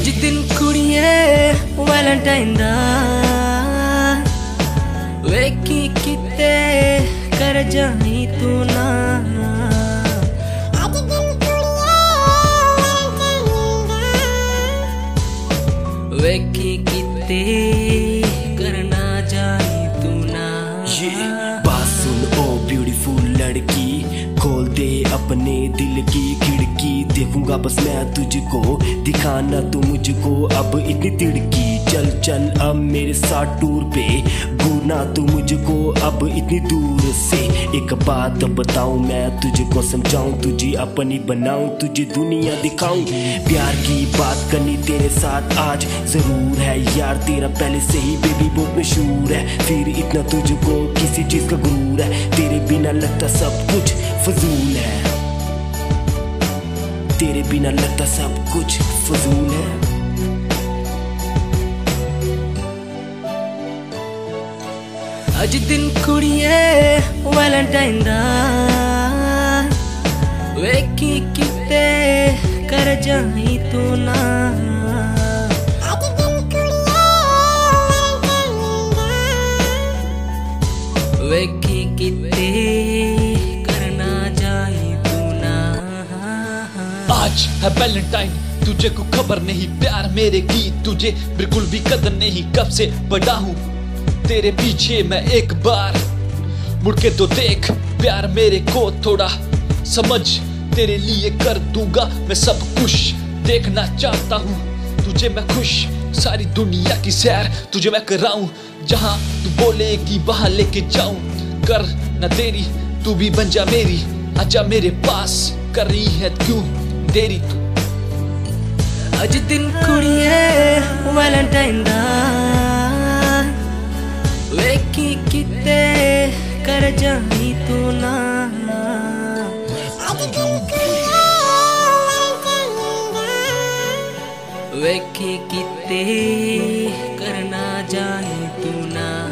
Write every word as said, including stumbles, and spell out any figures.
अज दिन कुड़िए वैलेंटाइन दा वेखी किते कर जाई तू ना। अज दिन कुड़िए वेखी किते करना जाई तू ना। ये बात सुन ओ ब्यूटीफुल लड़की, खोल दे अपने दिल की खिड़की। देखूंगा बस मैं तुझको, दिखाना तू मुझको अब इतनी तिड़की। चल चल अब मेरे साथ टूर पे, घूरना तू मुझको अब इतनी दूर से। एक बात बताऊं मैं तुझको, समझाऊं तुझे अपनी बनाऊं, तुझे दुनिया दिखाऊं। प्यार की बात करनी तेरे साथ आज जरूर है यार, तेरा पहले से ही बेबी बहुत मशहूर है। फिर इतना तुझको किसी चीज का गुरूर है, तेरे बिना लगता सब कुछ फजूल है। तेरे बिना लगता सब कुछ फजूल है। अज दिन कुड़िए वैलेंटाइन दा वेखी किते कर जाई तू ना। अज दिन कुड़िए वेखी किते करना जाई तू ना। आज है वैलेंटाइन, तुझे को खबर नहीं प्यार मेरे की तुझे बिल्कुल भी कदर नहीं। कब से बड़ा हूँ तेरे पीछे मैं, एक बार मुड़ के तो देख प्यार मेरे को थोड़ा समझ। तेरे लिए कर दूंगा मैं सब कुछ, देखना चाहता हूँ तुझे मैं खुश। सारी दुनिया की सैर तुझे मैं कराऊं, जहाँ तू बोलेगी वहाँ लेके जाऊं। कर न देरी तू भी बन जा मेरी, आजा मेरे पास कर रही है क्यों देरी तू। अज दिन कुड़िए वैलेंटाइन दा वेखी किते कर जाई तू ना। अज दिन कुड़िए वेखी किते करना जाई तू ना।